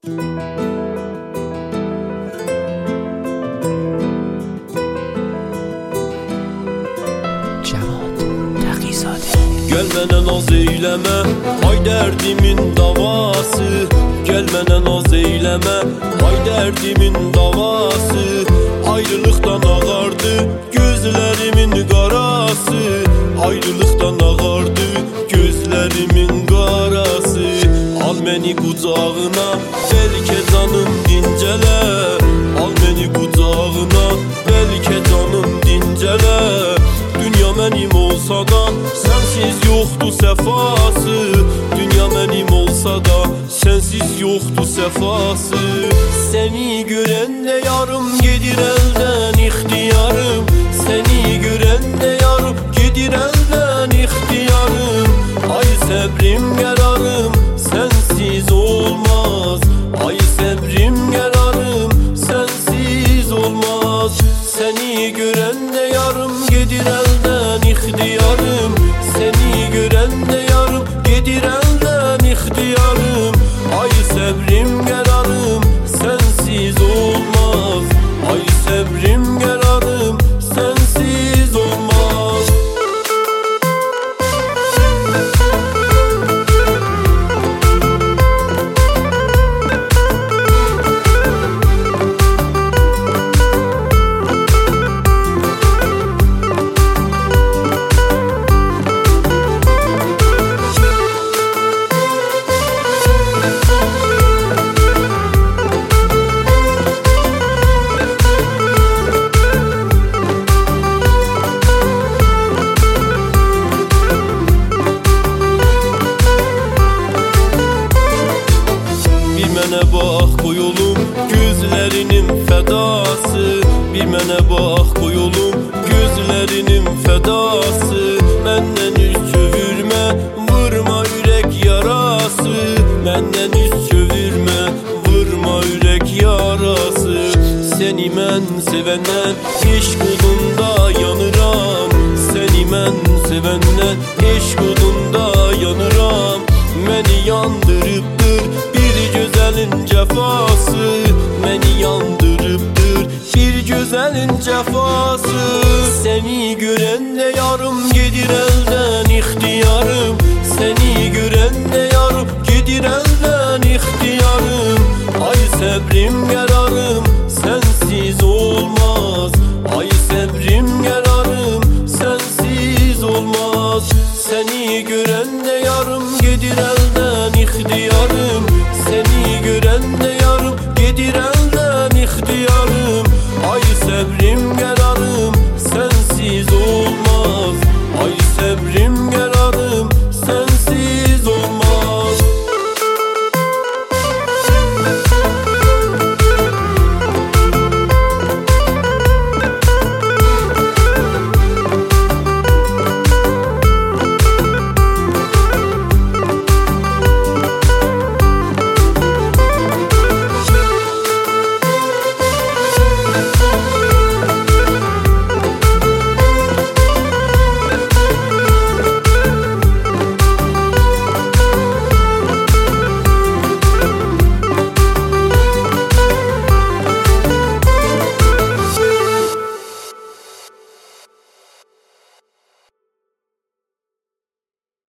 Gel mənə naz eyləmə, ay dərdimin davası. Gel mənə naz eyləmə, ay dərdimin davası. Ayrılıqdan ağardı gözlərimin qarası. Ayrılıqdan ağardı gözlərimin qarası. Al məni qucağına, bəlkə canım dincələr. Al məni qucağına, bəlkə canım dincələr. Dünya mənim olsa da sensiz yoxdur səfası. Dünya mənim olsa da sensiz yoxdur səfası. Səni görəndə yarım gedir əldən ixtiyarım. Səni görəndə yarım gedir əldən ixtiyarım. Ay səbrim qərarım sensiz olmaz. Ay səbrim qərarım sensiz olmaz. Səni görəndə yarım gedir əldən ixtiyarım. Səni görəndə yarım gedir əldən ixtiyarım. Ay səbrim qərarım sensiz olmaz. Ay səbrim qərarım sensiz olmaz. Mənə bax qoy olum gözlərinin fədası. Bir mənə bax qoy olum gözlərinin fədası. Məndən üz çevirmə, vurma ürək yarası. Məndən üz çevirmə, vurma ürək yarası. Səni mən sevəndən eşq odunda yanıram. Səni mən sevəndən eşq odunda yanıram. Məni yandırıbdır bir gözəlin cəfası. Məni yandırıbdır bir gözəlin cəfası. Səni görəndə yarım gedir əldən ixtiyarım. Səni görəndə yarım gedir əldən ixtiyarım. Ay səbrim qərarım sensiz olmaz. Ay səbrim qərarım sensiz olmaz. Səni görəndə yarım gedir əldən ixtiyarım. Səni görəndə